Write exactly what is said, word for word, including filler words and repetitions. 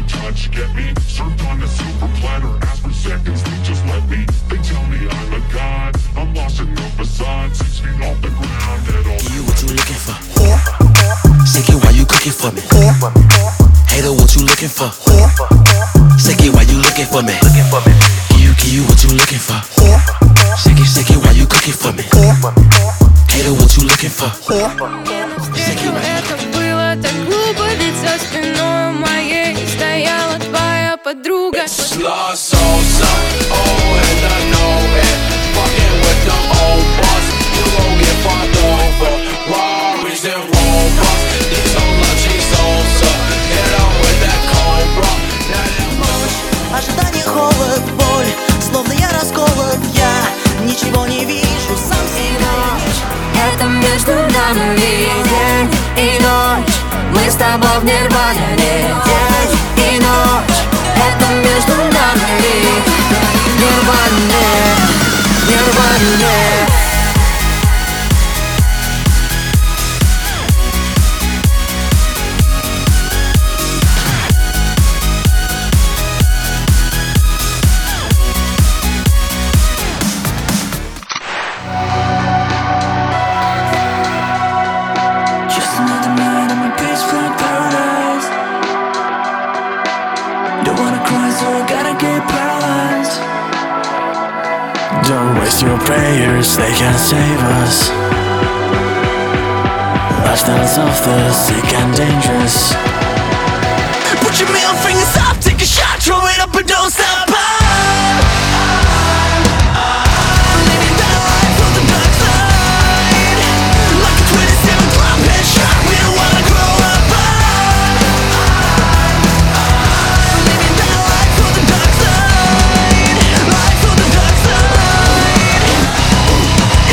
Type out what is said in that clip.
touch, get me served on a silver platter. Ask for seconds, they just let me. They tell me I'm a god. I'm lost in the facade, six feet off the ground at all. You what you looking for? Shake it while you cooking for me. Hater, what you looking for? Shake it while you looking for me. Give you, give you what you looking for? Shake it, shake it while you cooking for me. Hater, what you looking for? Shake it while you Это было так глупо, ведь за спиной моей стояла твоя подруга. It's lost soul, son, oh, and I know it. Fucking with the old boss, you gon' get fucked over. Rari's and robots, these don't love you souls up. Hit on with that cobra, now that much. Ожидание, холод, боль, словно я расколот, я ничего не вижу, сам себя. Это между нами день и ночь. Мы с тобой в нирване, день и ночь. Это между нами нирване, нирване. Don't waste your prayers, they can't save us. Lifestyles of the sick and dangerous.